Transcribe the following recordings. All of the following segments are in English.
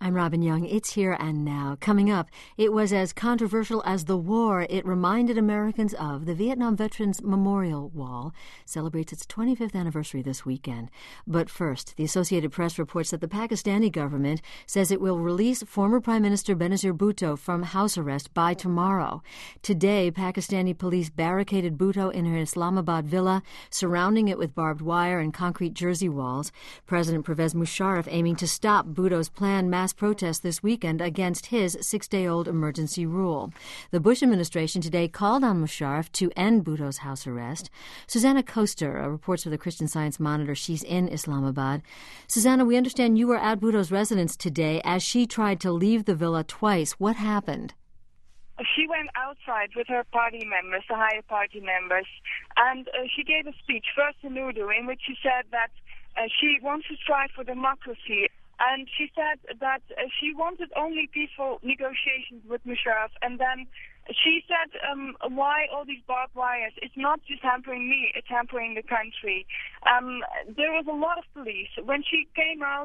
I'm Robin Young. It's Here and Now. Coming up, it was as controversial as the war it reminded Americans of. The Vietnam Veterans Memorial Wall celebrates its 25th anniversary this weekend. But first, the Associated Press reports that the Pakistani government says it will release former Prime Minister Benazir Bhutto from house arrest by tomorrow. Today, Pakistani police barricaded Bhutto in her Islamabad villa, surrounding it with barbed wire and concrete jersey walls. President Pervez Musharraf aiming to stop Bhutto's planned mass protest this weekend against his 6-day-old emergency rule. The Bush administration today called on Musharraf to end Bhutto's house arrest. Susanna Koster reports for the Christian Science Monitor. She's in Islamabad. Susanna, we understand you were at Bhutto's residence today as she tried to leave the villa twice. What happened? She went outside with her party members, the higher party members, and she gave a speech, first in Urdu, in which she said that she wants to strive for democracy. And she said that she wanted only peaceful negotiations with Musharraf. And then she said, why all these barbed wires? It's not just hampering me, it's hampering the country. There was a lot of police. When she came out,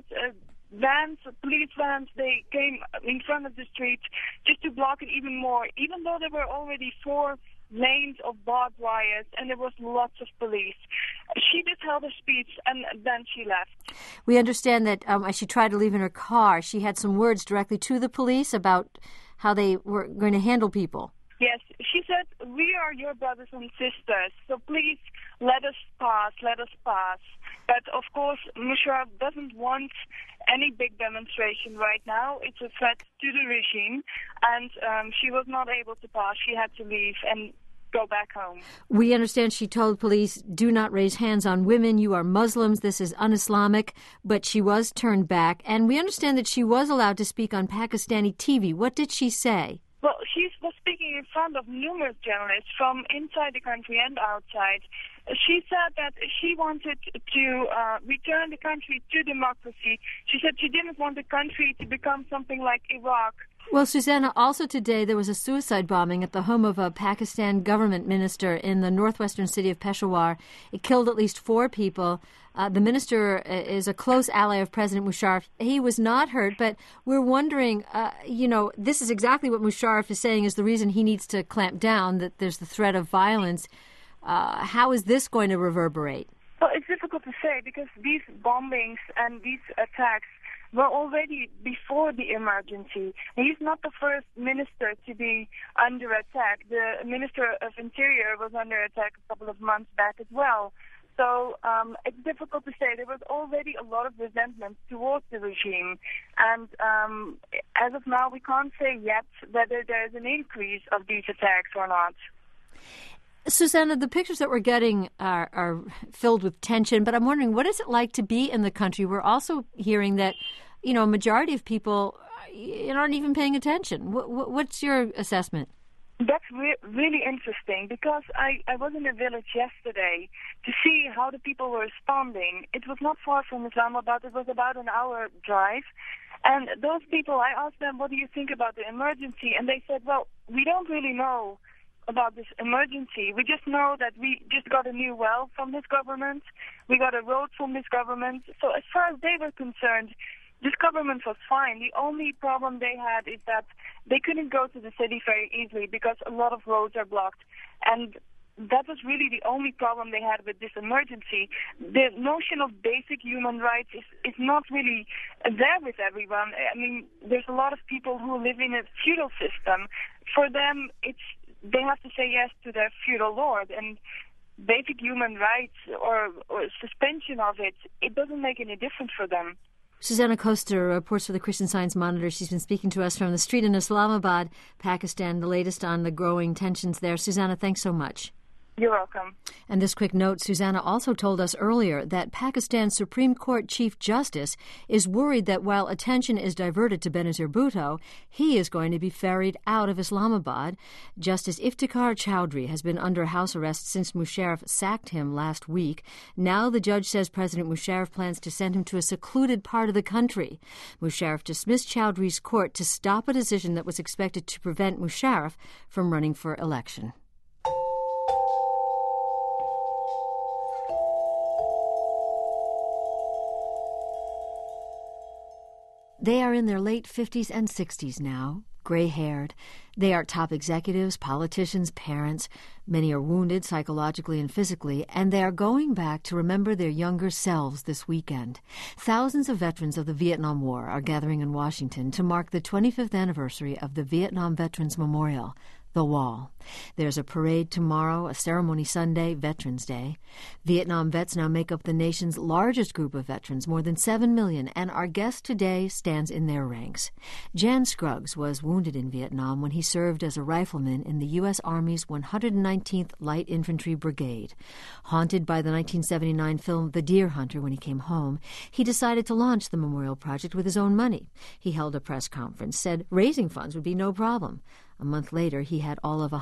police vans, they came in front of the street just to block it even more, even though there were already 4 lanes of barbed wires and there was lots of police. She just held a speech and then she left. We understand that as she tried to leave in her car, she had some words directly to the police about how they were going to handle people. Yes, she said, we are your brothers and sisters, so please let us pass. But of course, Musharraf doesn't want any big demonstration right now. It's a threat to the regime, and she was not able to pass. She had to leave and go back home. We understand she told police, do not raise hands on women. You are Muslims. This is un-Islamic. But she was turned back. And we understand that she was allowed to speak on Pakistani TV. What did she say? Well, she was speaking in front of numerous journalists from inside the country and outside. She said that she wanted to return the country to democracy. She said she didn't want the country to become something like Iraq. Well, Susanna, also today there was a suicide bombing at the home of a Pakistan government minister in the northwestern city of Peshawar. It killed at least 4 people. The minister is a close ally of President Musharraf. He was not hurt, but we're wondering, this is exactly what Musharraf is saying is the reason he needs to clamp down, that there's the threat of violence. How is this going to reverberate? Well, it's difficult to say because these bombings and these attacks were already before the emergency. He's not the first minister to be under attack. The Minister of Interior was under attack a couple of months back as well. So it's difficult to say. There was already a lot of resentment towards the regime. And as of now, we can't say yet whether there's an increase of these attacks or not. Susanna, the pictures that we're getting are filled with tension, but I'm wondering, what is it like to be in the country? We're also hearing that, a majority of people aren't even paying attention. What's your assessment? That's really interesting because I was in a village yesterday to see how the people were responding. It was not far from Islamabad. It was about an hour drive. And those people, I asked them, what do you think about the emergency? And they said, well, we don't really know about this emergency. We just know that we just got a new well from this government. We got a road from this government. So as far as they were concerned, this government was fine. The only problem they had is that they couldn't go to the city very easily because a lot of roads are blocked. And that was really the only problem they had with this emergency. The notion of basic human rights is not really there with everyone. I mean, there's a lot of people who live in a feudal system. For them, they have to say yes to their feudal lord, and basic human rights or suspension of it doesn't make any difference for them. Susanna Koster reports for the Christian Science Monitor. She's been speaking to us from the street in Islamabad, Pakistan, the latest on the growing tensions there. Susanna, thanks so much. You're welcome. And this quick note, Susanna also told us earlier that Pakistan's Supreme Court Chief Justice is worried that while attention is diverted to Benazir Bhutto, he is going to be ferried out of Islamabad. Justice Iftikhar Chowdhury has been under house arrest since Musharraf sacked him last week. Now the judge says President Musharraf plans to send him to a secluded part of the country. Musharraf dismissed Chowdhury's court to stop a decision that was expected to prevent Musharraf from running for election. They are in their late 50s and 60s now, gray-haired. They are top executives, politicians, parents. Many are wounded psychologically and physically, and they are going back to remember their younger selves this weekend. Thousands of veterans of the Vietnam War are gathering in Washington to mark the 25th anniversary of the Vietnam Veterans Memorial, the Wall. There's a parade tomorrow, a ceremony Sunday, Veterans Day. Vietnam vets now make up the nation's largest group of veterans, more than 7 million, and our guest today stands in their ranks. Jan Scruggs was wounded in Vietnam when he served as a rifleman in the U.S. Army's 119th Light Infantry Brigade. Haunted by the 1979 film The Deer Hunter when he came home, he decided to launch the memorial project with his own money. He held a press conference, said raising funds would be no problem. A month later, he had all of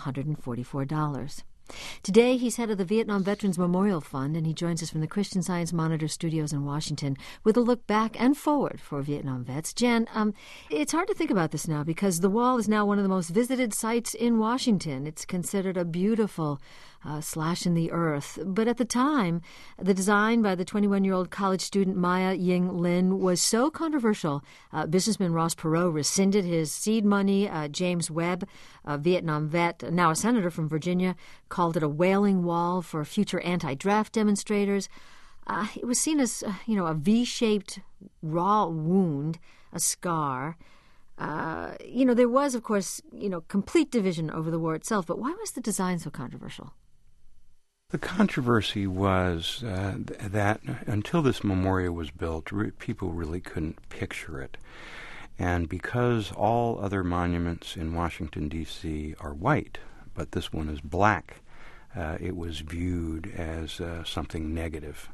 $144. Today, he's head of the Vietnam Veterans Memorial Fund, and he joins us from the Christian Science Monitor studios in Washington with a look back and forward for Vietnam vets. Jan, it's hard to think about this now because the Wall is now one of the most visited sites in Washington. It's considered a beautiful slash in the earth. But at the time, the design by the 21-year-old college student Maya Ying Lin was so controversial, businessman Ross Perot rescinded his seed money. James Webb, a Vietnam vet, now a senator from Virginia, called it a wailing wall for future anti-draft demonstrators. It was seen as, a V-shaped raw wound, a scar. There was, of course, complete division over the war itself, but why was the design so controversial? The controversy was that until this memorial was built, people really couldn't picture it. And because all other monuments in Washington, D.C. are white, but this one is black, it was viewed as something negative.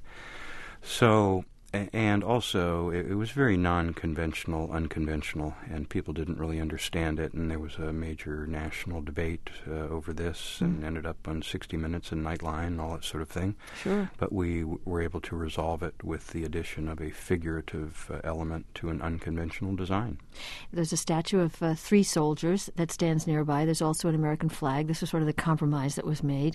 So, and also, it was very non-conventional, unconventional, and people didn't really understand it, and there was a major national debate over this, and ended up on 60 Minutes and Nightline and all that sort of thing. Sure. But we were able to resolve it with the addition of a figurative element to an unconventional design. There's a statue of 3 soldiers that stands nearby. There's also an American flag. This was sort of the compromise that was made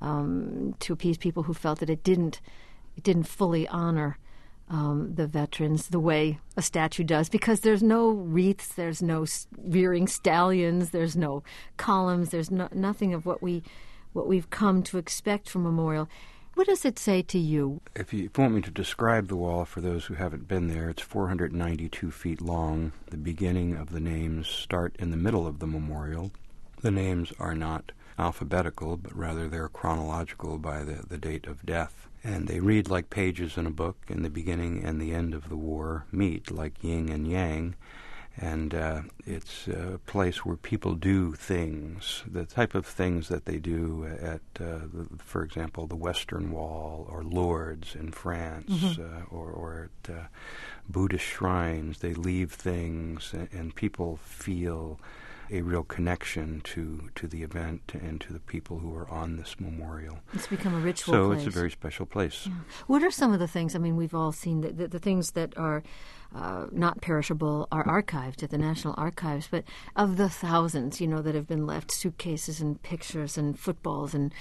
to appease people who felt that it didn't fully honor the veterans the way a statue does, because there's no wreaths, there's no rearing stallions, there's no columns, there's nothing of what we've come to expect from Memorial. What does it say to you? If you want me to describe the wall for those who haven't been there, it's 492 feet long. The beginning of the names start in the middle of the memorial. The names are not alphabetical, but rather they're chronological by the date of death. And they read like pages in a book, and the beginning and the end of the war meet like yin and yang. And it's a place where people do things, the type of things that they do at, for example, the Western Wall or Lourdes in France, or at Buddhist shrines. They leave things, and people feel a real connection to the event and to the people who are on this memorial. It's become a ritual place. So place. It's a very special place. Yeah. What are some of the things, we've all seen the things that are not perishable are archived at the National Archives, but of the thousands, that have been left, suitcases and pictures and footballs and,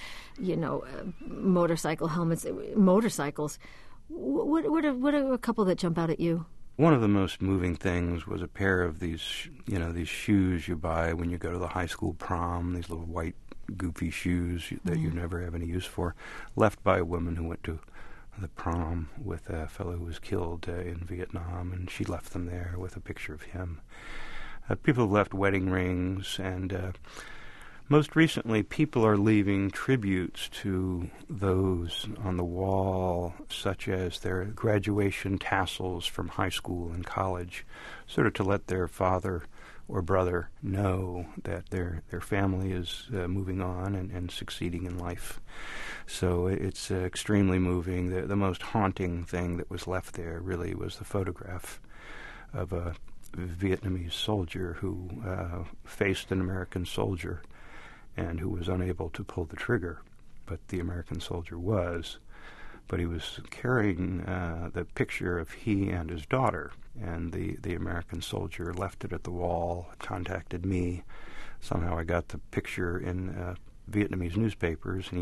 motorcycle helmets, motorcycles, what are a couple that jump out at you? One of the most moving things was a pair of these, these shoes you buy when you go to the high school prom, these little white, goofy shoes that you never have any use for, left by a woman who went to the prom with a fellow who was killed in Vietnam, and she left them there with a picture of him. People have left wedding rings, and most recently, people are leaving tributes to those on the wall, such as their graduation tassels from high school and college, sort of to let their father or brother know that their family is moving on and succeeding in life. So it's extremely moving. The most haunting thing that was left there really was the photograph of a Vietnamese soldier who faced an American soldier and who was unable to pull the trigger, but the American soldier was. But he was carrying the picture of he and his daughter, and the American soldier left it at the wall, contacted me. Somehow I got the picture in Vietnamese newspapers, and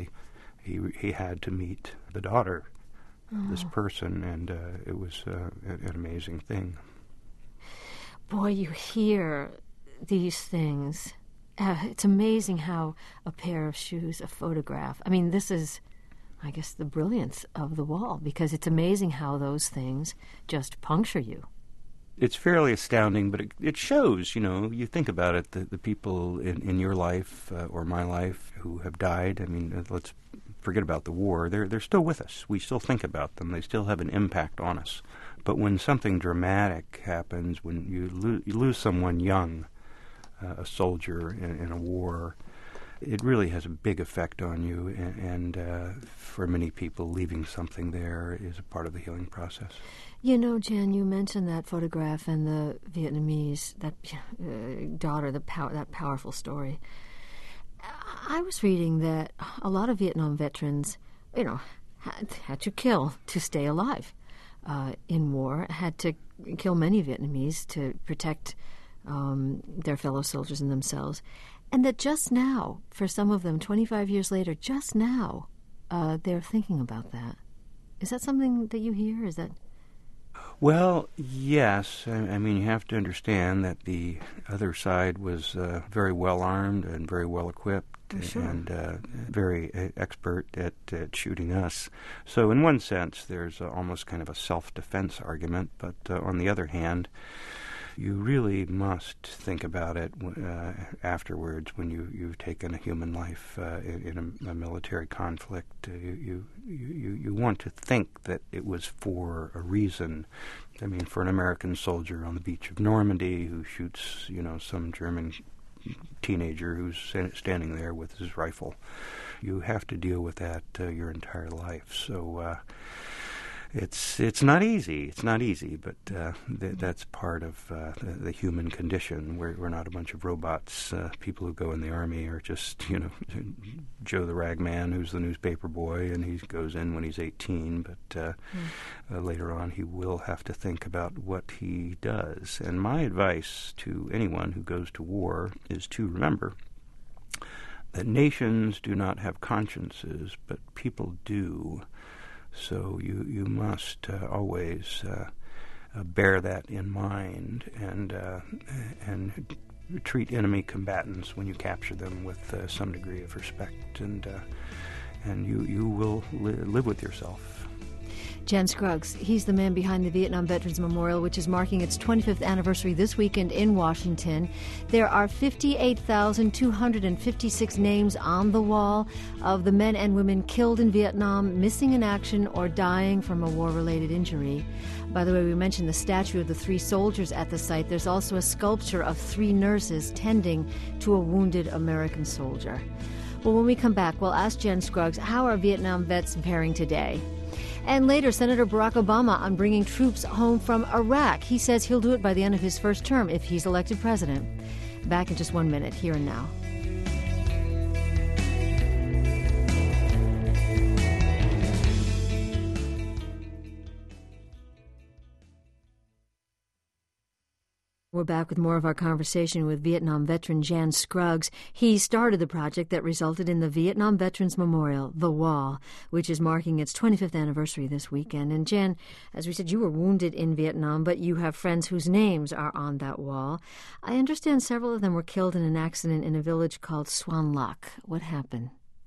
he had to meet the daughter, this person, and it was an amazing thing. boy, you hear these things. It's amazing how a pair of shoes, a photograph. I mean, this is, I guess, the brilliance of the wall, because it's amazing how those things just puncture you. It's fairly astounding, but it shows, you think about it, the people in your life or my life who have died. I mean, let's forget about the war. They're still with us. We still think about them. They still have an impact on us. But when something dramatic happens, when you lose someone young, a soldier in a war, it really has a big effect on you. And for many people, leaving something there is a part of the healing process. Jan, you mentioned that photograph and the Vietnamese, that daughter, that powerful story. I was reading that a lot of Vietnam veterans, had to kill to stay alive in war, had to kill many Vietnamese to protect their fellow soldiers and themselves. And that just now, for some of them, 25 years later, just now, they're thinking about that. Is that something that you hear? Is that... Well, yes. I mean, you have to understand that the other side was very well armed and very well equipped, sure. and very expert at shooting us. So in one sense, there's almost kind of a self-defense argument, but on the other hand, you really must think about it afterwards when you've taken a human life in a military conflict. You want to think that it was for a reason. I mean, for an American soldier on the beach of Normandy who shoots, some German teenager who's standing there with his rifle, you have to deal with that your entire life. So it's not easy. It's not easy, but that's part of the human condition. We're not a bunch of robots. People who go in the Army are just, Joe the rag man who's the newspaper boy, and he goes in when he's 18, but later on he will have to think about what he does. And my advice to anyone who goes to war is to remember that nations do not have consciences, but people do. So you must always bear that in mind and treat enemy combatants when you capture them with some degree of respect, and you will live with yourself. Jan Scruggs, he's the man behind the Vietnam Veterans Memorial, which is marking its 25th anniversary this weekend in Washington. There are 58,256 names on the wall of the men and women killed in Vietnam, missing in action, or dying from a war-related injury. By the way, we mentioned the statue of the 3 soldiers at the site. There's also a sculpture of 3 nurses tending to a wounded American soldier. Well, when we come back, we'll ask Jan Scruggs, how are Vietnam vets faring today? And later, Senator Barack Obama on bringing troops home from Iraq. He says he'll do it by the end of his first term if he's elected president. Back in just 1 minute, Here and Now. We're back with more of our conversation with Vietnam veteran Jan Scruggs. He started the project that resulted in the Vietnam Veterans Memorial, The Wall, which is marking its 25th anniversary this weekend. And Jan, as we said, you were wounded in Vietnam, but you have friends whose names are on that wall. I understand several of them were killed in an accident in a village called Xuan Loc. What happened?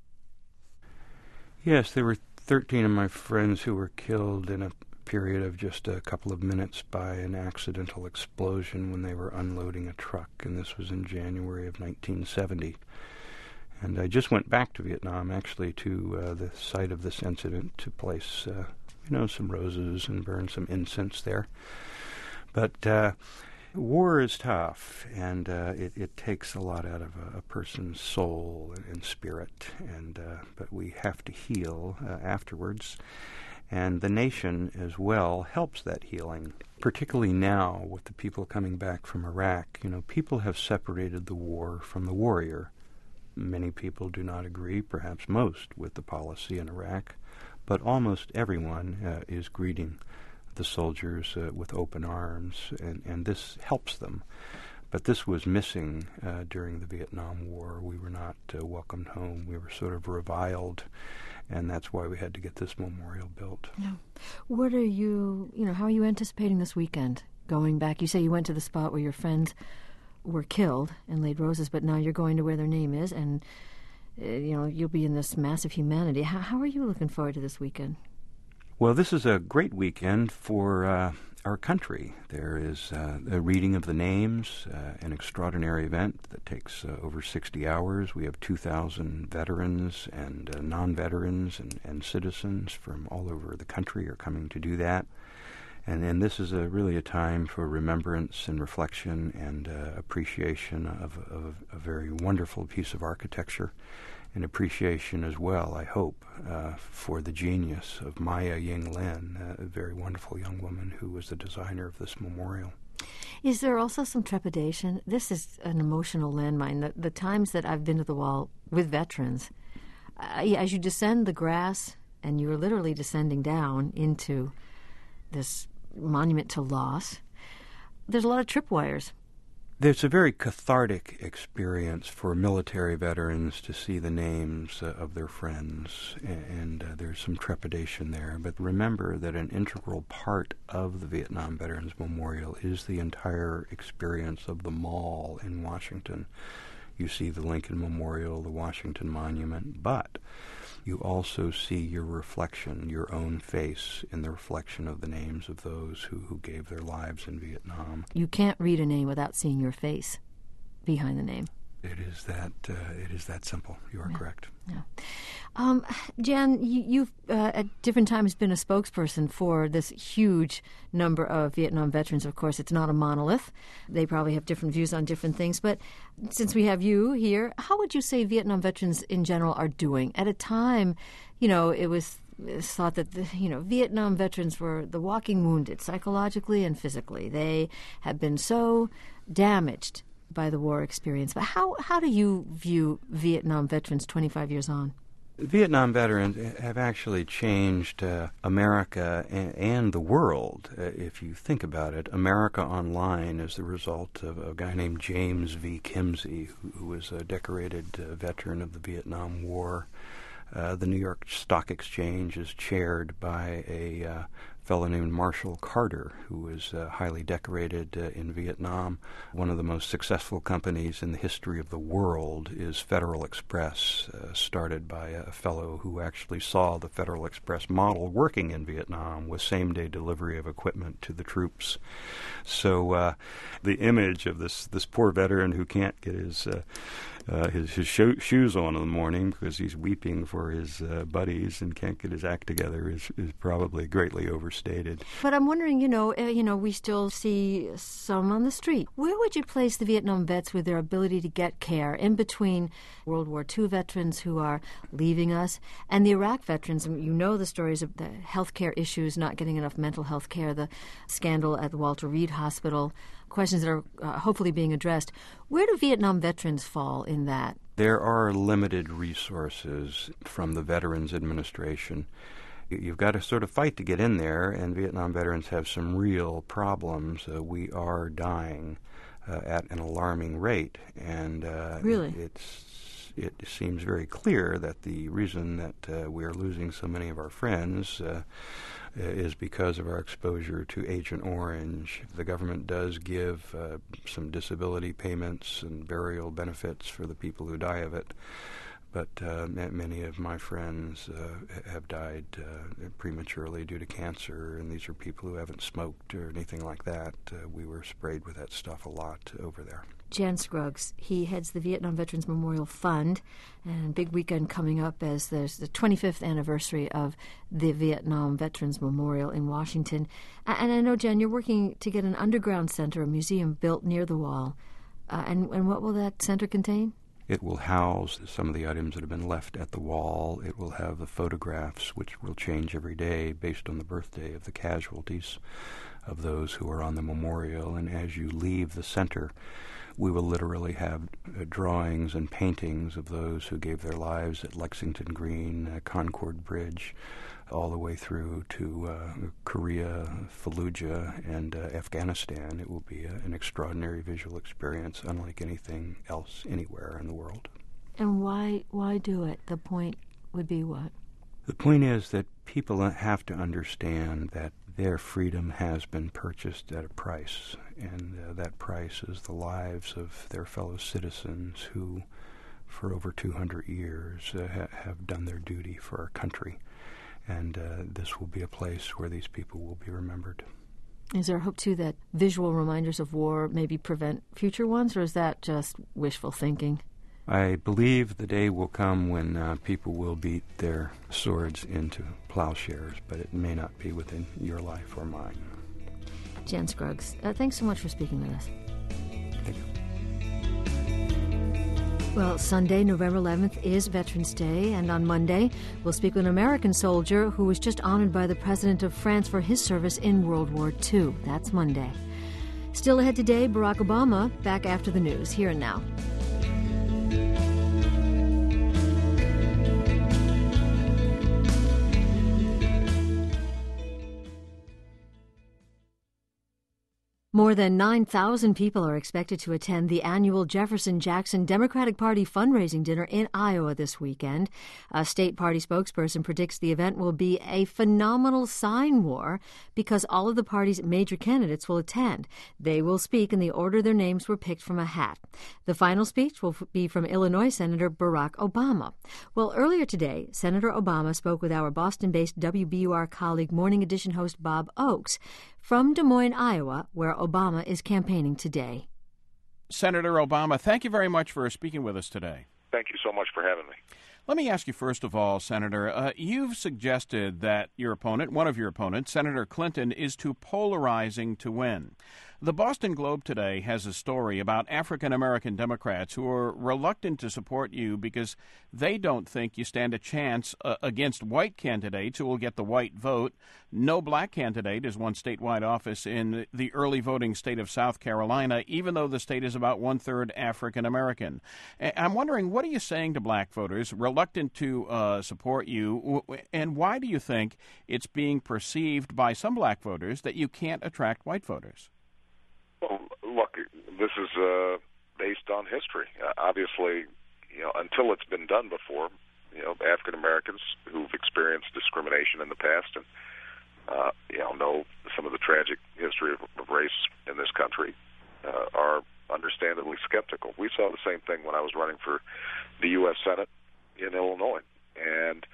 Yes, there were 13 of my friends who were killed in a period of just a couple of minutes by an accidental explosion when they were unloading a truck, and this was in January of 1970. And I just went back to Vietnam, actually, to the site of this incident to place, some roses and burn some incense there. But war is tough, and it takes a lot out of a person's soul and spirit, but we have to heal afterwards. And the nation as well helps that healing, particularly now with the people coming back from Iraq. People have separated the war from the warrior. Many people do not agree, perhaps most, with the policy in Iraq, but almost everyone is greeting the soldiers with open arms, and this helps them. But this was missing during the Vietnam War. We were not welcomed home. We were sort of reviled, and that's why we had to get this memorial built. Yeah. What are you, how are you anticipating this weekend? going back. You say you went to the spot where your friends were killed and laid roses, but now you're going to where their name is, and you'll be in this massive humanity. How are you looking forward to this weekend? Well, this is a great weekend for our country. There is a reading of the names, an extraordinary event that takes over 60 hours. We have 2,000 veterans and non-veterans and citizens from all over the country are coming to do that. And this is really a time for remembrance and reflection and appreciation of a very wonderful piece of architecture, and appreciation as well, I hope, for the genius of Maya Ying-Lin, a very wonderful young woman who was the designer of this memorial. Is there also some trepidation? This is an emotional landmine. The times that I've been to the wall with veterans, as you descend the grass, and you're literally descending down into this monument to loss, there's a lot of tripwires. It's a very cathartic experience for military veterans to see the names of their friends, and there's some trepidation there. But remember that an integral part of the Vietnam Veterans Memorial is the entire experience of the mall in Washington. You see the Lincoln Memorial, the Washington Monument, but you also see your reflection, your own face, in the reflection of the names of those who gave their lives in Vietnam. You can't read a name without seeing your face behind the name. It is that simple. You are correct. Yeah. Jan, you've at different times been a spokesperson for this huge number of Vietnam veterans. Of course, it's not a monolith. They probably have different views on different things. But since we have you here, how would you say Vietnam veterans in general are doing? At a time, it was thought that Vietnam veterans were the walking wounded, psychologically and physically. They had been so damaged by the war experience. But how do you view Vietnam veterans 25 years on? Vietnam veterans have actually changed America and the world, if you think about it. America Online is the result of a guy named James V. Kimsey, who was a decorated veteran of the Vietnam War. The New York Stock Exchange is chaired by a fellow named Marshall Carter, who was highly decorated in Vietnam. One of the most successful companies in the history of the world is Federal Express, started by a fellow who actually saw the Federal Express model working in Vietnam with same-day delivery of equipment to the troops. So the image of this poor veteran who can't get his shoes on in the morning because he's weeping for his buddies and can't get his act together is probably greatly overstated. But I'm wondering, we still see some on the street. Where would you place the Vietnam vets with their ability to get care in between World War II veterans who are leaving us and the Iraq veterans? And you know the stories of the healthcare issues, not getting enough mental health care, the scandal at the Walter Reed Hospital, questions that are hopefully being addressed. Where do Vietnam veterans fall in that? There are limited resources from the Veterans Administration. You've got to sort of fight to get in there, and Vietnam veterans have some real problems. We are dying at an alarming rate, and really? It seems very clear that the reason that we are losing so many of our friends is because of our exposure to Agent Orange. The government does give some disability payments and burial benefits for the people who die of it, but many of my friends have died prematurely due to cancer, and these are people who haven't smoked or anything like that. We were sprayed with that stuff a lot over there. Jan Scruggs, he heads the Vietnam Veterans Memorial Fund, and big weekend coming up as there's the 25th anniversary of the Vietnam Veterans Memorial in Washington. And I know, Jan, you're working to get an underground center, a museum built near the wall. And what will that center contain? It will house some of the items that have been left at the wall. It will have the photographs, which will change every day based on the birthday of the casualties of those who are on the memorial. And as you leave the center, we will literally have drawings and paintings of those who gave their lives at Lexington Green, Concord Bridge, all the way through to Korea, Fallujah, and Afghanistan. It will be an extraordinary visual experience, unlike anything else anywhere in the world. And why do it? The point would be what? The point is that people have to understand that their freedom has been purchased at a price, and that price is the lives of their fellow citizens who, for over 200 years, have done their duty for our country. And this will be a place where these people will be remembered. Is there hope, too, that visual reminders of war maybe prevent future ones, or is that just wishful thinking? I believe the day will come when people will beat their swords into plowshares, but it may not be within your life or mine. Jan Scruggs, thanks so much for speaking with us. Thank you. Well, Sunday, November 11th, is Veterans Day, and on Monday, we'll speak with an American soldier who was just honored by the President of France for his service in World War II. That's Monday. Still ahead today, Barack Obama, back after the news, here and now. More than 9,000 people are expected to attend the annual Jefferson Jackson Democratic Party fundraising dinner in Iowa this weekend. A state party spokesperson predicts the event will be a phenomenal sign war because all of the party's major candidates will attend. They will speak in the order their names were picked from a hat. The final speech will be from Illinois Senator Barack Obama. Well, earlier today, Senator Obama spoke with our Boston-based WBUR colleague, Morning Edition host Bob Oakes, from Des Moines, Iowa, where Obama is campaigning today. Senator Obama, thank you very much for speaking with us today. Thank you so much for having me. Let me ask you first of all, Senator, you've suggested that your opponent, one of your opponents, Senator Clinton, is too polarizing to win. The Boston Globe today has a story about African-American Democrats who are reluctant to support you because they don't think you stand a chance against white candidates who will get the white vote. No black candidate has won statewide office in the early voting state of South Carolina, even though the state is about one-third African-American. I'm wondering, what are you saying to black voters reluctant to support you, and why do you think it's being perceived by some black voters that you can't attract white voters? Well, look, this is based on history. Obviously, until it's been done before, African Americans who've experienced discrimination in the past and know some of the tragic history of race in this country are understandably skeptical. We saw the same thing when I was running for the U.S. Senate in Illinois, and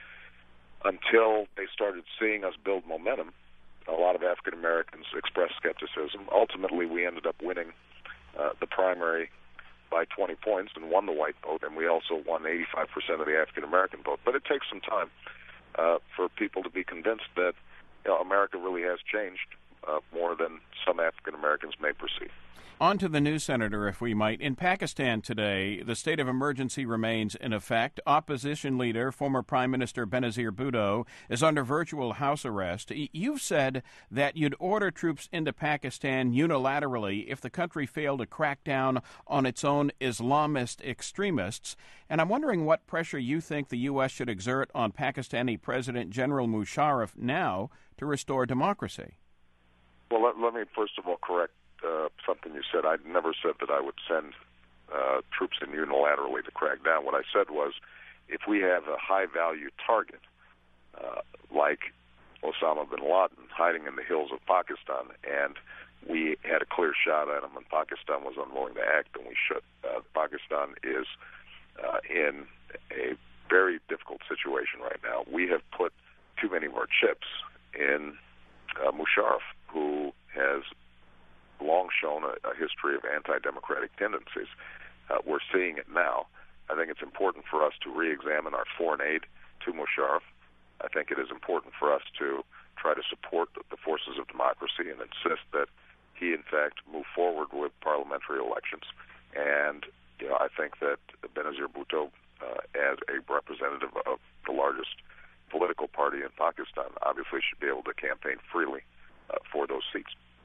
until they started seeing us build momentum, a lot of African Americans expressed skepticism. Ultimately, we ended up winning the primary by 20 points and won the white vote, and we also won 85% of the African American vote. But it takes some time for people to be convinced that America really has changed more than some African Americans may perceive. On to the news, Senator, if we might. In Pakistan today, the state of emergency remains in effect. Opposition leader, former Prime Minister Benazir Bhutto, is under virtual house arrest. You've said that you'd order troops into Pakistan unilaterally if the country failed to crack down on its own Islamist extremists. And I'm wondering what pressure you think the U.S. should exert on Pakistani President General Musharraf now to restore democracy. Well, let me first of all correct something you said. I never said that I would send troops in unilaterally to crack down. What I said was, if we have a high-value target, like Osama bin Laden hiding in the hills of Pakistan, and we had a clear shot at him and Pakistan was unwilling to act, then we should. Pakistan is in a very difficult situation right now. We have put too many of our chips in Musharraf, who has long shown a history of anti-democratic tendencies. We're seeing it now. I think it's important for us to re-examine our foreign aid to Musharraf. I think it is important for us to try to support the forces of democracy and insist that he, in fact, move forward with parliamentary elections. And I think that Benazir Bhutto, as a representative of the largest political party in Pakistan, obviously should be able to campaign freely for those seats.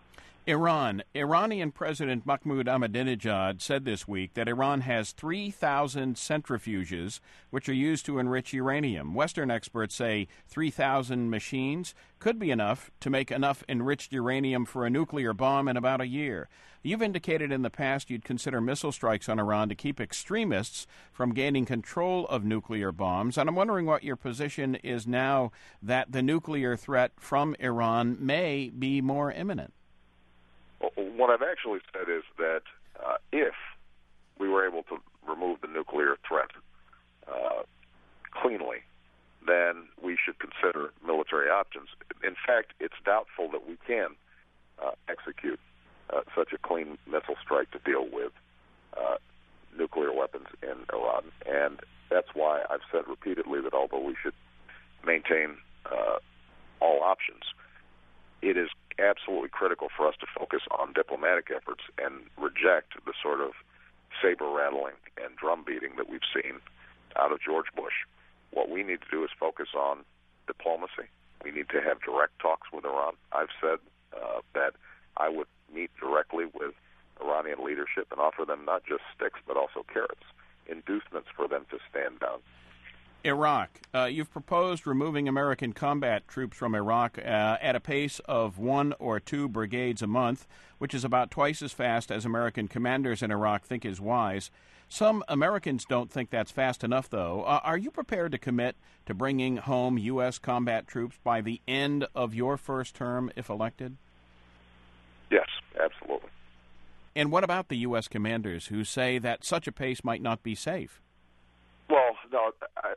Iran. Iranian President Mahmoud Ahmadinejad said this week that Iran has 3,000 centrifuges which are used to enrich uranium. Western experts say 3,000 machines could be enough to make enough enriched uranium for a nuclear bomb in about a year. You've indicated in the past you'd consider missile strikes on Iran to keep extremists from gaining control of nuclear bombs, and I'm wondering what your position is now that the nuclear threat from Iran may be more imminent. What I've actually said is that if we were able to remove the nuclear threat cleanly, then we should consider military options. In fact, it's doubtful that we can execute such a clean missile strike to deal with nuclear weapons in Iran. And that's why I've said repeatedly that although we should maintain all options, it is absolutely critical for us to focus on diplomatic efforts and reject the sort of saber-rattling and drum-beating that we've seen out of George Bush. What we need to do is focus on diplomacy. We need to have direct talks with Iran. I've said that I would meet directly with Iranian leadership and offer them not just sticks but also carrots, inducements for them to stand down. Iraq. You've proposed removing American combat troops from Iraq at a pace of 1 or 2 brigades a month, which is about twice as fast as American commanders in Iraq think is wise. Some Americans don't think that's fast enough, though. Are you prepared to commit to bringing home U.S. combat troops by the end of your first term, if elected? Yes, absolutely. And what about the U.S. commanders who say that such a pace might not be safe? Well, no,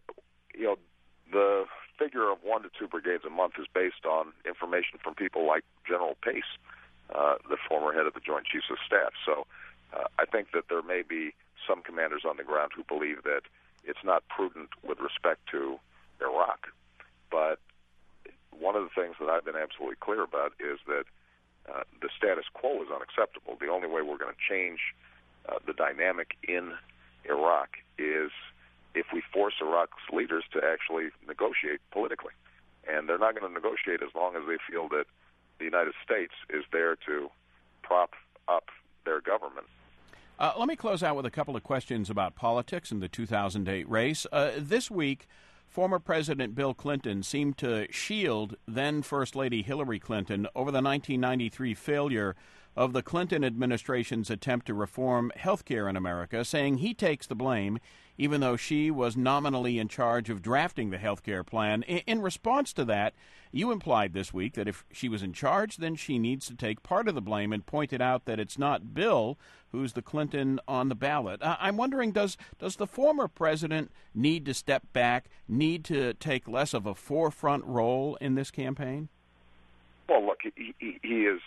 the figure of 1 to 2 brigades a month is based on information from people like General Pace, the former head of the Joint Chiefs of Staff. So I think that there may be some commanders on the ground who believe that it's not prudent with respect to Iraq. But one of the things that I've been absolutely clear about is that the status quo is unacceptable. The only way we're going to change the dynamic in Iraq is if we force Iraq's leaders to actually negotiate politically. And they're not going to negotiate as long as they feel that the United States is there to prop up their government. Let me close out with a couple of questions about politics and the 2008 race. This week, former President Bill Clinton seemed to shield then First Lady Hillary Clinton over the 1993 failure of the Clinton administration's attempt to reform health care in America, saying he takes the blame, even though she was nominally in charge of drafting the health care plan. In response to that, you implied this week that if she was in charge, then she needs to take part of the blame, and pointed out that it's not Bill who's the Clinton on the ballot. I'm wondering, does the former president need to step back, need to take less of a forefront role in this campaign? Well, look, he is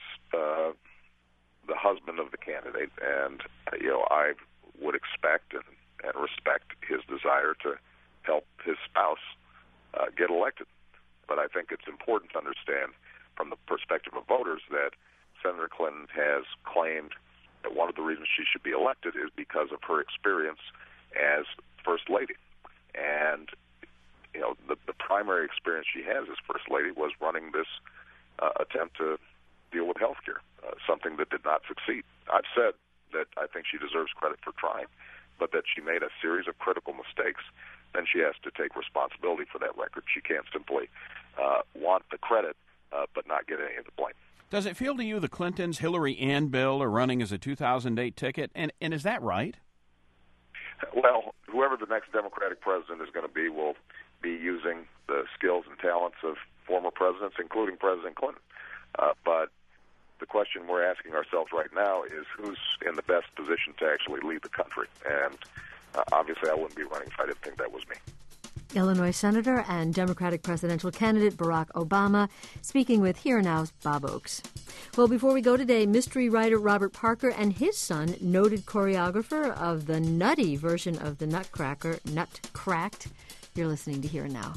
the husband of the candidate, and I would expect and respect his desire to help his spouse get elected. But I think it's important to understand from the perspective of voters that Senator Clinton has claimed that one of the reasons she should be elected is because of her experience as First Lady. And, the primary experience she has as First Lady was running this attempt to deal with health care, something that did not succeed. I've said that I think she deserves credit for trying, but that she made a series of critical mistakes, then she has to take responsibility for that record. She can't simply want the credit but not get any of the blame. Does it feel to you the Clintons, Hillary and Bill, are running as a 2008 ticket? And is that right? Well, whoever the next Democratic president is going to be will be using the skills and talents of former presidents, including President Clinton. But the question we're asking ourselves right now is who's in the best position to actually lead the country. And obviously I wouldn't be running if I didn't think that was me. Illinois Senator and Democratic presidential candidate Barack Obama, speaking with Here Now's Bob Oakes. Well, before we go today, mystery writer Robert Parker and his son, noted choreographer of the nutty version of the Nutcracker, Nutcracked. You're listening to Here Now.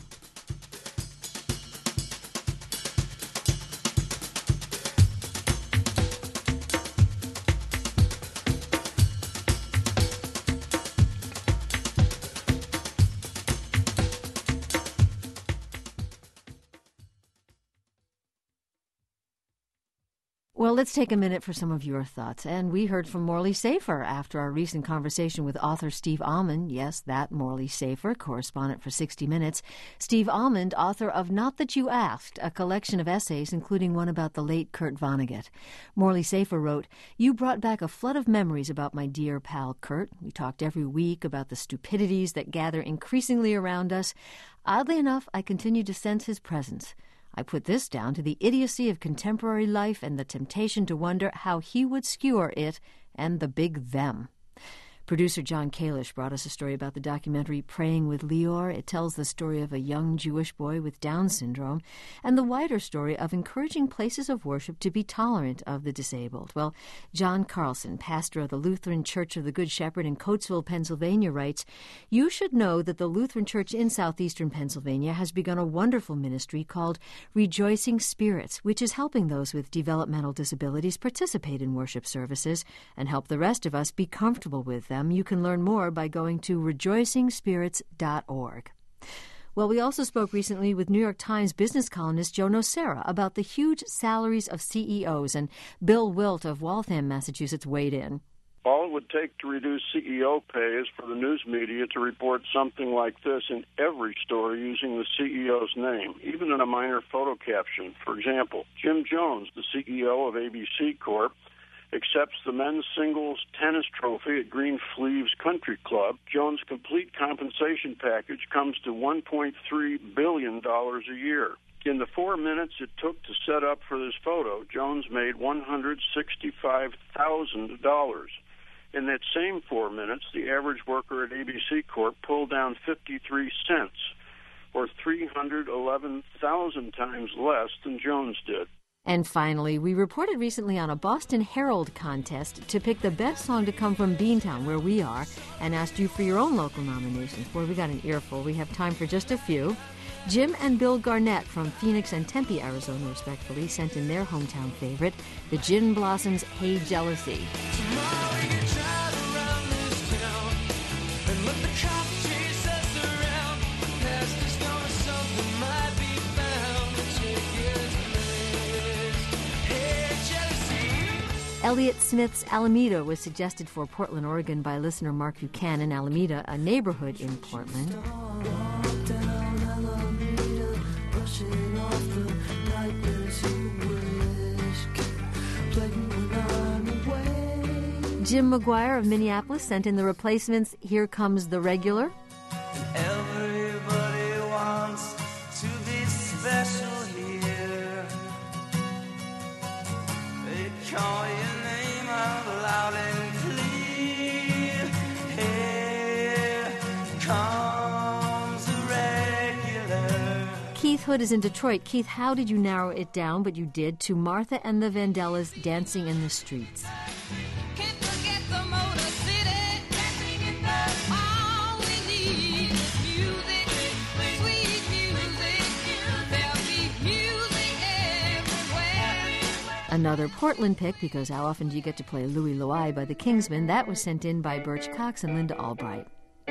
Well, let's take a minute for some of your thoughts. And we heard from Morley Safer after our recent conversation with author Steve Almond. Yes, that Morley Safer, correspondent for 60 Minutes. Steve Almond, author of Not That You Asked, a collection of essays, including one about the late Kurt Vonnegut. Morley Safer wrote, "You brought back a flood of memories about my dear pal Kurt. We talked every week about the stupidities that gather increasingly around us. Oddly enough, I continue to sense his presence. I put this down to the idiocy of contemporary life and the temptation to wonder how he would skewer it and the big them." Producer John Kalish brought us a story about the documentary Praying with Leor. It tells the story of a young Jewish boy with Down syndrome and the wider story of encouraging places of worship to be tolerant of the disabled. Well, John Carlson, pastor of the Lutheran Church of the Good Shepherd in Coatesville, Pennsylvania, writes, "You should know that the Lutheran Church in southeastern Pennsylvania has begun a wonderful ministry called Rejoicing Spirits, which is helping those with developmental disabilities participate in worship services and help the rest of us be comfortable with them. You can learn more by going to rejoicingspirits.org. Well, we also spoke recently with New York Times business columnist Joe Nocera about the huge salaries of CEOs, and Bill Wilt of Waltham, Massachusetts, weighed in. All it would take to reduce CEO pay is for the news media to report something like this in every story using the CEO's name, even in a minor photo caption. For example, Jim Jones, the CEO of ABC Corp., accepts the men's singles tennis trophy at Green Fleeves Country Club. Jones' complete compensation package comes to $1.3 billion a year. In the 4 minutes it took to set up for this photo, Jones made $165,000. In that same 4 minutes, the average worker at ABC Corp pulled down 53 cents, or 311,000 times less than Jones did. And finally, we reported recently on a Boston Herald contest to pick the best song to come from Beantown, where we are, and asked you for your own local nominations. Boy, we got an earful. We have time for just a few. Jim and Bill Garnett from Phoenix and Tempe, Arizona, respectively, sent in their hometown favorite, the Gin Blossoms' Hey Jealousy. Elliott Smith's Alameda was suggested for Portland, Oregon by listener Mark Buchanan. Alameda, a neighborhood in Portland. Jim McGuire of Minneapolis sent in the Replacements' Here Comes the Regular. Everybody wants to be special here. They call your name out loud and clear. Here comes the regular. Keith Hood is in Detroit. Keith, how did you narrow it down, but you did, to Martha and the Vandellas Dancing in the Streets? Can't forget the Motor City, dancing in the all we need is music, sweet music. There'll be music everywhere. Another Portland pick, because how often do you get to play Louie Louie by the Kingsmen? That was sent in by Birch Cox and Linda Albright.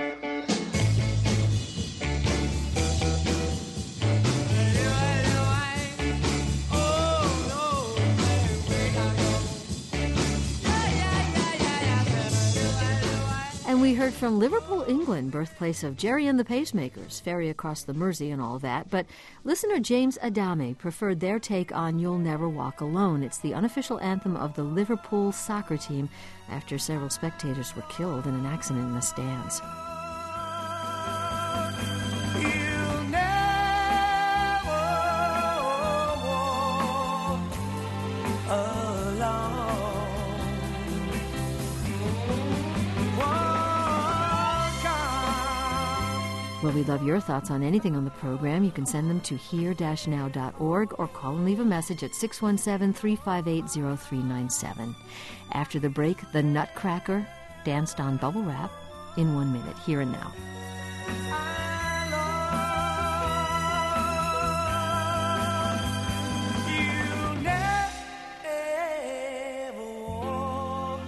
And we heard from Liverpool, England, birthplace of Jerry and the Pacemakers, ferry across the Mersey and all that. But listener James Adame preferred their take on You'll Never Walk Alone. It's the unofficial anthem of the Liverpool soccer team after several spectators were killed in an accident in the stands. You'll never walk alone. Well, we'd love your thoughts on anything on the program. You can send them to here-now.org or call and leave a message at 617-358-0397. After the break, the Nutcracker danced on bubble wrap in 1 minute, here and now. You'll never walk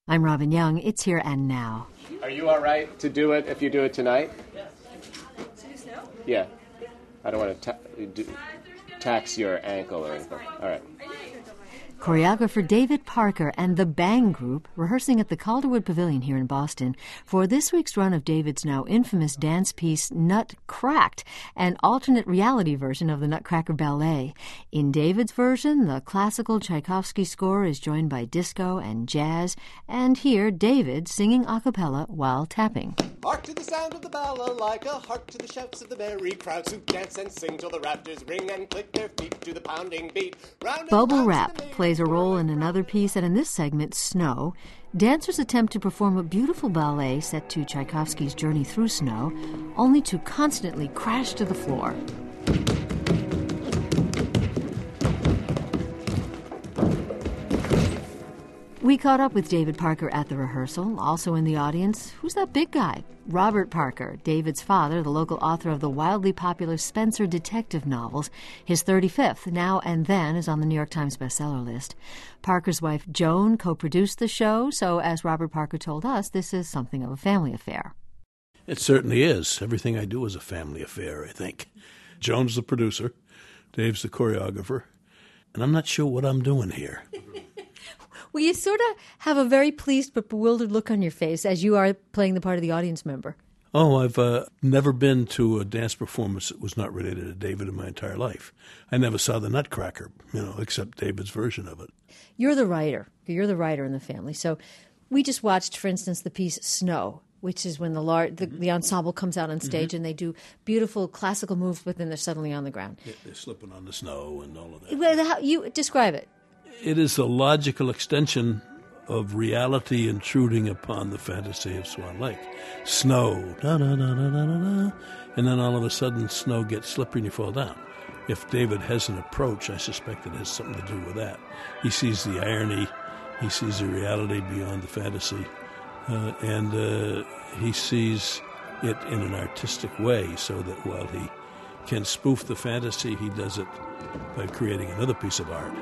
I'm Robin Young. It's Here and Now. Are you all right to do it if you do it tonight? Yeah. I don't want to tax your ankle or anything. All right. Choreographer David Parker and the Bang Group rehearsing at the Calderwood Pavilion here in Boston for this week's run of David's now infamous dance piece Nut Cracked, an alternate reality version of the Nutcracker Ballet. In David's version, the classical Tchaikovsky score is joined by disco and jazz, and here David singing a cappella while tapping. Hark to the sound of the balalaika, hark to the shouts of the merry crowds who dance and sing till the rafters ring and click their feet to the pounding beat. Bubble wrap plays a role in another piece, and in this segment, Snow, dancers attempt to perform a beautiful ballet set to Tchaikovsky's Journey Through Snow, only to constantly crash to the floor. We caught up with David Parker at the rehearsal. Also in the audience, who's that big guy? Robert Parker, David's father, the local author of the wildly popular Spencer detective novels. His 35th, Now and Then, is on the New York Times bestseller list. Parker's wife, Joan, co-produced the show, so as Robert Parker told us, this is something of a family affair. It certainly is. Everything I do is a family affair, I think. Joan's the producer, Dave's the choreographer, and I'm not sure what I'm doing here. Well, you sort of have a very pleased but bewildered look on your face as you are playing the part of the audience member. Oh, I've never been to a dance performance that was not related to David in my entire life. I never saw the Nutcracker, except David's version of it. You're the writer. You're the writer in the family. So we just watched, for instance, the piece Snow, which is when the ensemble comes out on stage and they do beautiful classical moves, but then they're suddenly on the ground. Yeah, they're slipping on the snow and all of that. Well, you describe it. It is the logical extension of reality intruding upon the fantasy of Swan Lake. Snow, da-da-da-da-da-da, and then all of a sudden snow gets slippery and you fall down. If David has an approach, I suspect it has something to do with that. He sees the irony, he sees the reality beyond the fantasy, and he sees it in an artistic way so that while he can spoof the fantasy, he does it by creating another piece of art.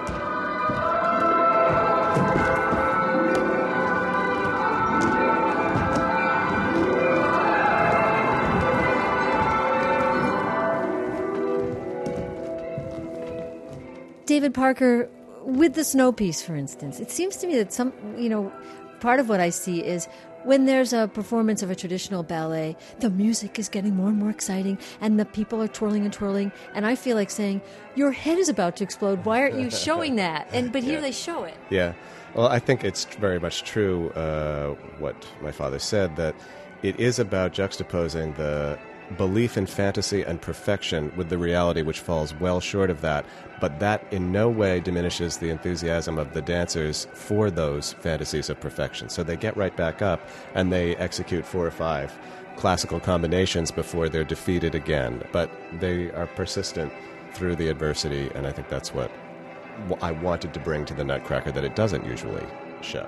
David Parker, with the Snow piece, for instance, it seems to me that part of what I see is when there's a performance of a traditional ballet, the music is getting more and more exciting, and the people are twirling and twirling, and I feel like saying, your head is about to explode. Why aren't you showing that? But here they show it. Yeah. Well, I think it's very much true what my father said, that it is about juxtaposing the belief in fantasy and perfection with the reality which falls well short of that, but that in no way diminishes the enthusiasm of the dancers for those fantasies of perfection. So they get right back up and they execute 4 or 5 classical combinations before they're defeated again. But they are persistent through the adversity, and I think that's what I wanted to bring to the Nutcracker that it doesn't usually show.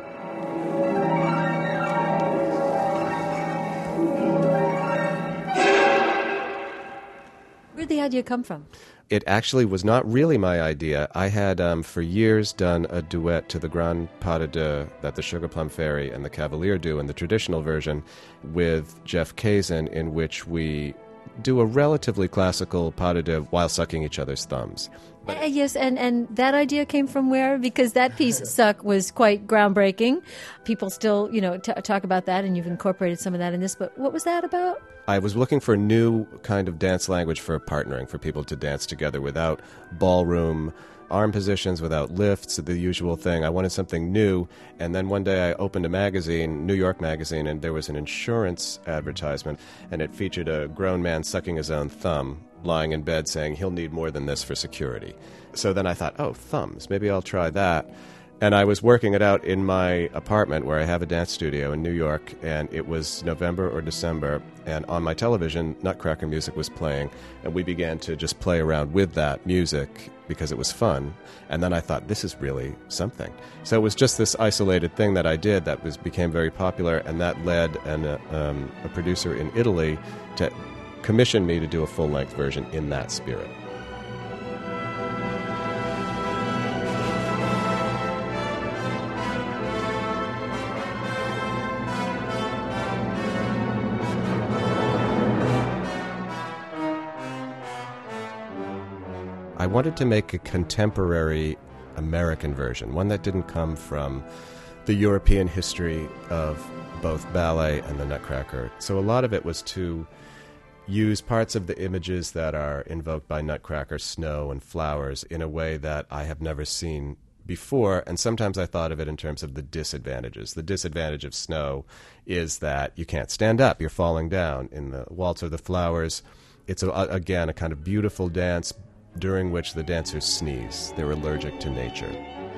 Where'd the idea come from? It actually was not really my idea. I had for years done a duet to the Grand Pas de Deux that the Sugar Plum Fairy and the Cavalier do in the traditional version with Jeff Kazin, in which we do a relatively classical pas de deux while sucking each other's thumbs. Yes, and that idea came from where? Because that piece, Suck, was quite groundbreaking. People still, talk about that, and you've incorporated some of that in this, but what was that about? I was looking for a new kind of dance language for partnering, for people to dance together without ballroom arm positions, without lifts, the usual thing. I wanted something new, and then one day I opened a magazine, New York Magazine, and there was an insurance advertisement, and it featured a grown man sucking his own thumb, lying in bed saying he'll need more than this for security. So then I thought, oh, thumbs, maybe I'll try that. And I was working it out in my apartment where I have a dance studio in New York, and it was November or December, and on my television, Nutcracker music was playing, and we began to just play around with that music because it was fun. And then I thought, this is really something. So it was just this isolated thing that I did that became very popular, and that led a producer in Italy to commission me to do a full-length version in that spirit. I wanted to make a contemporary American version, one that didn't come from the European history of both ballet and the Nutcracker. So a lot of it was to use parts of the images that are invoked by Nutcracker, snow and flowers, in a way that I have never seen before, and sometimes I thought of it in terms of the disadvantages. The disadvantage of snow is that you can't stand up, you're falling down. In the Waltz of the Flowers, it's, again, a kind of beautiful dance during which the dancers sneeze. They're allergic to nature.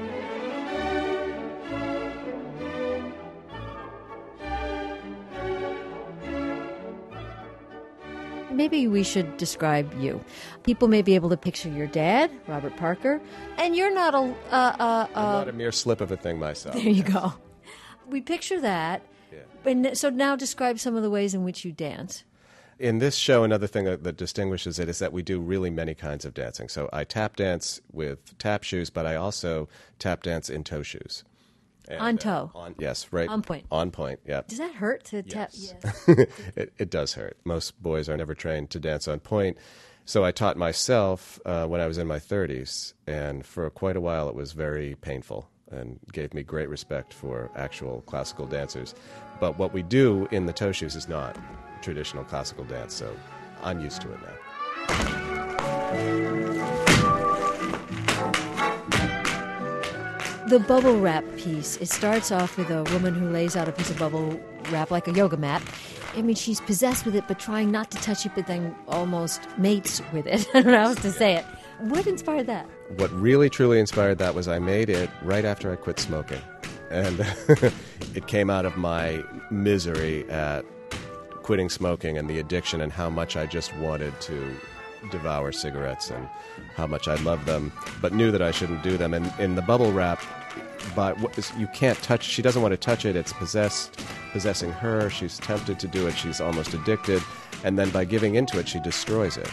Maybe we should describe you. People may be able to picture your dad, Robert Parker, and you're not I'm not a mere slip of a thing myself. There you go. We picture that. Yeah. And so now describe some of the ways in which you dance. In this show, another thing that distinguishes it is that we do really many kinds of dancing. So I tap dance with tap shoes, but I also tap dance in toe shoes. And, on toe? Yes, right. On point? On point, yeah. Does that hurt to tap? Yes. It does hurt. Most boys are never trained to dance on point. So I taught myself when I was in my 30s, and for quite a while it was very painful and gave me great respect for actual classical dancers. But what we do in the toe shoes is not traditional classical dance, so I'm used to it now. The bubble wrap piece, it starts off with a woman who lays out a piece of bubble wrap like a yoga mat. I mean, she's possessed with it, but trying not to touch it, but then almost mates with it. I don't know how else to say it. What inspired that? What really, truly inspired that was I made it right after I quit smoking. And it came out of my misery at quitting smoking and the addiction and how much I just wanted to devour cigarettes and how much I loved them, but knew that I shouldn't do them. And in the bubble wrap, you can't touch. She doesn't want to touch it. It's possessing her. She's tempted to do it. She's almost addicted. And then by giving into it, she destroys it.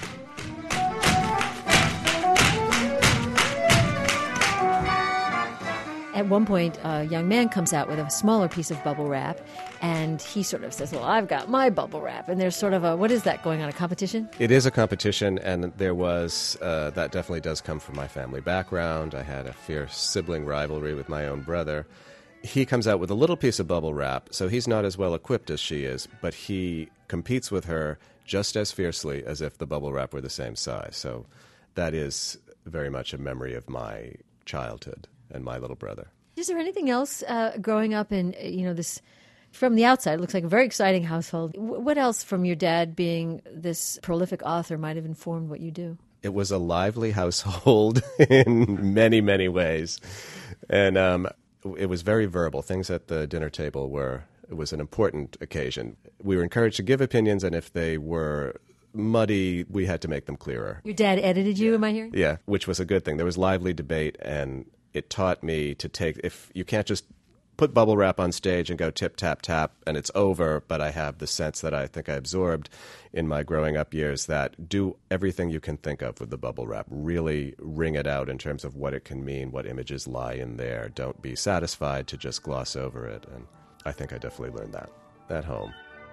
At one point, a young man comes out with a smaller piece of bubble wrap, and he sort of says, well, I've got my bubble wrap. And there's sort of what is that going on, a competition? It is a competition, and there was, that definitely does come from my family background. I had a fierce sibling rivalry with my own brother. He comes out with a little piece of bubble wrap, so he's not as well equipped as she is, but he competes with her just as fiercely as if the bubble wrap were the same size. So that is very much a memory of my childhood and my little brother. Is there anything else growing up in, this, from the outside, it looks like a very exciting household. What else from your dad being this prolific author might have informed what you do? It was a lively household in many, many ways. And it was very verbal. Things at the dinner table it was an important occasion. We were encouraged to give opinions, and if they were muddy, we had to make them clearer. Your dad edited you, am I hearing? Yeah, which was a good thing. There was lively debate, and it taught me to if you can't just put bubble wrap on stage and go tip, tap, tap, and it's over, but I have the sense that I think I absorbed in my growing up years that do everything you can think of with the bubble wrap. Really wring it out in terms of what it can mean, what images lie in there. Don't be satisfied to just gloss over it. And I think I definitely learned that at home.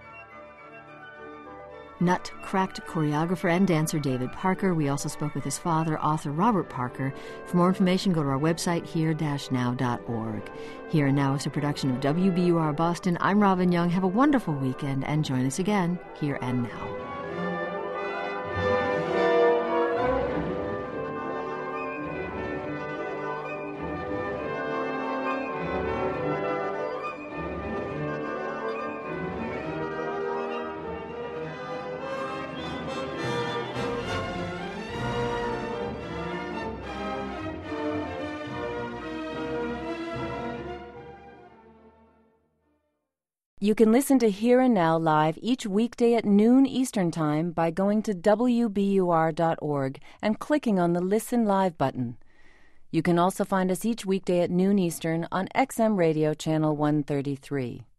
Nut-cracked choreographer and dancer David Parker. We also spoke with his father, author Robert Parker. For more information, go to our website, here-now.org. Here and Now is a production of WBUR Boston. I'm Robin Young. Have a wonderful weekend and join us again, Here and Now. You can listen to Here and Now live each weekday at noon Eastern Time by going to WBUR.org and clicking on the Listen Live button. You can also find us each weekday at noon Eastern on XM Radio Channel 133.